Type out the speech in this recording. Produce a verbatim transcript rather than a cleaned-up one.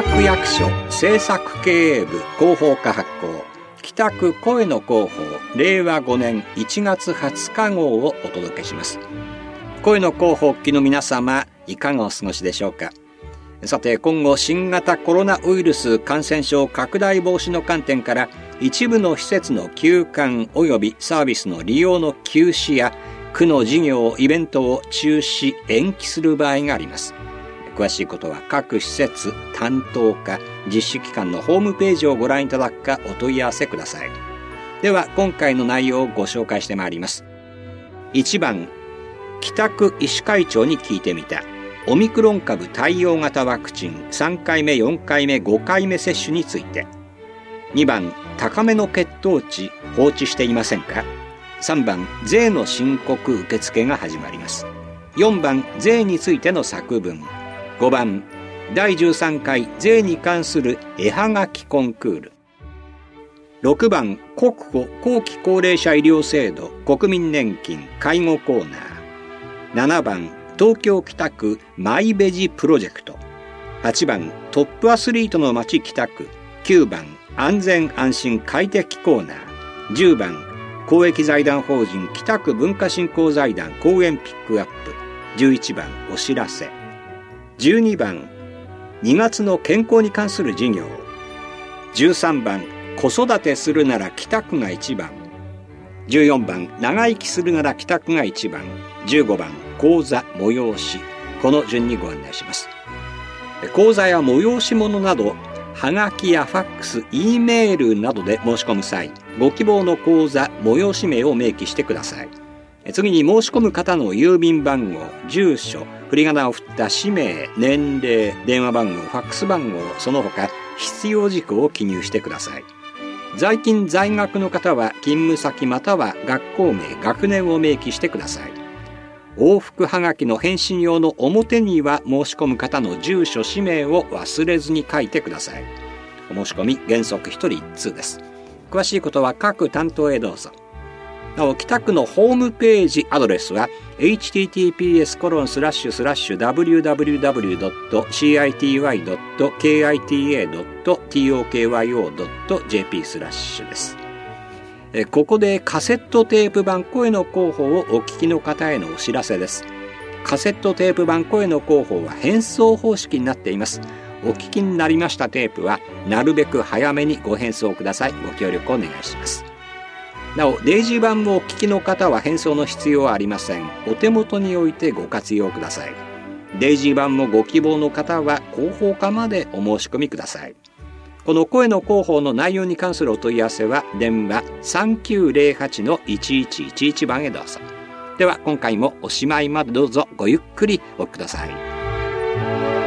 区役所政策経営部広報課発行北区声の広報れいわごねんいちがつはつか号をお届けします。声の広報機の皆様、いかがお過ごしでしょうか。さて、今後新型コロナウイルス感染症拡大防止の観点から一部の施設の休館及びサービスの利用の休止や区の事業イベントを中止延期する場合があります。詳しいことは各施設担当課実施機関のホームページをご覧いただくかお問い合わせください。では今回の内容をご紹介してまいります。いちばん、北区医師会長に聞いてみたオミクロン株対応型ワクチンさんかいめよんかいめごかいめ接種について。にばん、高めの血糖値放置していませんか。さんばん、税の申告受付が始まります。よんばん、税についての作文。ごばん、だいじゅうさんかい税に関する絵はがきコンクール。ろくばん、国庫後期高齢者医療制度国民年金介護コーナー。ななばん、東京北区マイベジプロジェクト。はちばん、トップアスリートの街北区。きゅうばん、安全安心快適コーナー。じゅうばん、公益財団法人北区文化振興財団公演ピックアップ。じゅういちばん、お知らせ。じゅうにばん、にがつの健康に関する事業。じゅうさんばん、子育てするなら北区がいちばん。じゅうよんばん、長生きするなら北区がいちばん。じゅうごばん、講座催し。この順にご案内します。講座や催し物などはがきやファックス、Eメールなどで申し込む際、ご希望の講座催し名を明記してください。次に申し込む方の郵便番号、住所、振り仮名を振った氏名、年齢、電話番号、ファックス番号、その他必要事項を記入してください。在勤在学の方は勤務先または学校名、学年を明記してください。往復はがきの返信用の表には申し込む方の住所、氏名を忘れずに書いてください。お申し込み原則ひとりいっつうです。詳しいことは各担当へどうぞ。なお、北区のホームページアドレスは エイチティーティーピーエスコロンスラッシュスラッシュダブリューダブリューダブリュードットシーアイティーワイドットケーアイティーエードットトーキョードットジェーピースラッシュです。えここでカセットテープ版声の広報をお聞きの方へのお知らせです。カセットテープ版声の広報は変装方式になっています。お聞きになりましたテープはなるべく早めにご返送ください。ご協力お願いします。なお、デイジー版をお聞きの方は返送の必要はありません。お手元に置いてご活用ください。デイジー版もご希望の方は広報課までお申し込みください。この声の広報の内容に関するお問い合わせは電話 さんきゅうゼロはちのいちいちいちいち 番へどうぞ。では今回もおしまいまでどうぞごゆっくりお聞きください。